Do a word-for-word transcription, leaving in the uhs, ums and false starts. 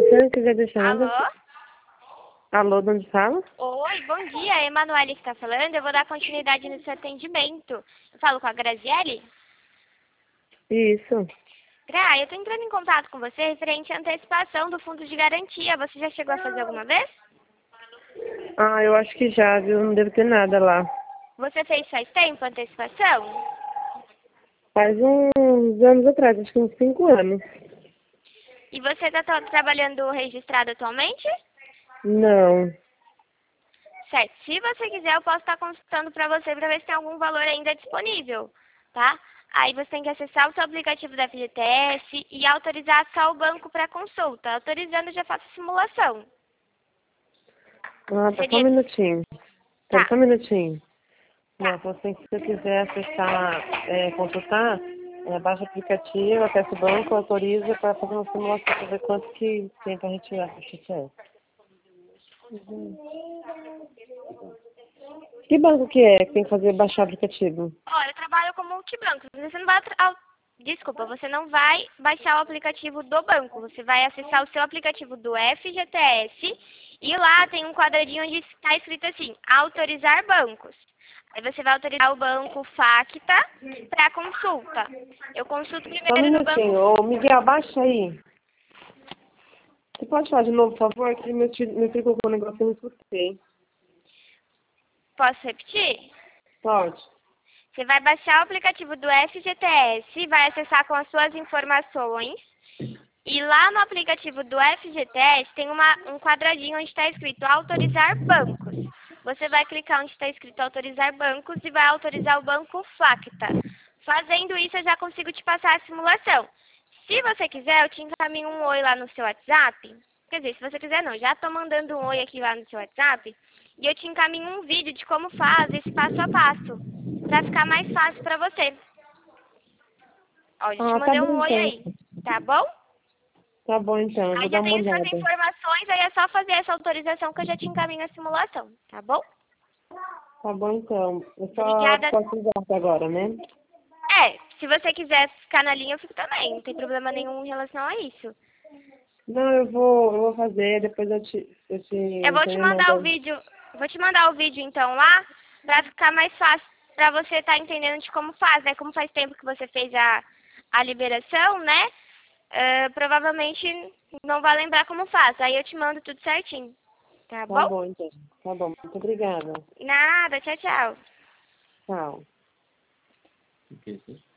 você não quiser deixar nada... Alô? Alô, de onde fala? Oi, bom dia. É a Emanuele que está falando. Eu vou dar continuidade no seu atendimento. Eu falo com a Graziele? Isso. Gra, eu estou entrando em contato com você referente à antecipação do fundo de garantia. Você já chegou a fazer alguma vez? Ah, eu acho que já, viu? Não deve ter nada lá. Você fez faz tempo a antecipação? Faz uns anos atrás, acho que uns cinco anos. E você está trabalhando registrado atualmente? Não. Certo. Se você quiser, eu posso estar consultando para você para ver se tem algum valor ainda disponível, tá? Aí você tem que acessar o seu aplicativo da F G T S e autorizar só o banco para consulta. Autorizando, eu já faço a simulação. Ah, tá só um Seria... minutinho. Pera Tá, só um minutinho. tá. Não, assim, se você quiser acessar, é, consultar, é, baixa o aplicativo, acessa o banco, autoriza para fazer uma simulação para ver quanto que tem para retirar a F G T S. Que banco que é que tem que fazer baixar o aplicativo? Olha, eu trabalho como multibanco. Você não vai... tra- au- Desculpa, você não vai baixar o aplicativo do banco. Você vai acessar o seu aplicativo do F G T S e lá tem um quadradinho onde está escrito assim, autorizar bancos. Aí você vai autorizar o banco Facta para consulta. Eu consulto Só um primeiro no banco. minutinho. Ô, Miguel, baixa aí. Você pode falar de novo, por favor? Que meu filho, meu filho colocou um negócio que eu não escutei. Posso repetir? Pode. Você vai baixar o aplicativo do F G T S, vai acessar com as suas informações. E lá no aplicativo do F G T S tem uma, um quadradinho onde está escrito autorizar bancos. Você vai clicar onde está escrito autorizar bancos e vai autorizar o banco Facta. Fazendo isso, eu já consigo te passar a simulação. Se você quiser, eu te encaminho um oi lá no seu WhatsApp. Quer dizer, se você quiser não, já estou mandando um oi aqui lá no seu WhatsApp. E eu te encaminho um vídeo de como faz esse passo a passo. Para ficar mais fácil para você. Ó, eu te Ah, tá mandei bom um oi então. aí. Tá bom? Tá bom então, eu vou Aí dar já uma tem suas olhada. informações, aí é só fazer essa autorização que eu já te encaminho a simulação, tá bom? Tá bom então. Eu só Obrigada. posso usar agora, né? É, se você quiser ficar na linha, eu fico também. Não tem problema nenhum em relação a isso. Não, eu vou, eu vou fazer, depois eu te, eu te, Eu vou você te me mandar o manda. vídeo, vou te mandar o vídeo então lá, pra ficar mais fácil, pra você estar entendendo de como faz, né? Como faz tempo que você fez a, a liberação, né? Ah, provavelmente não vai lembrar como faz. Aí eu te mando tudo certinho, tá Tá bom? bom então. Tá bom, muito obrigada. Nada, tchau, tchau. Tchau.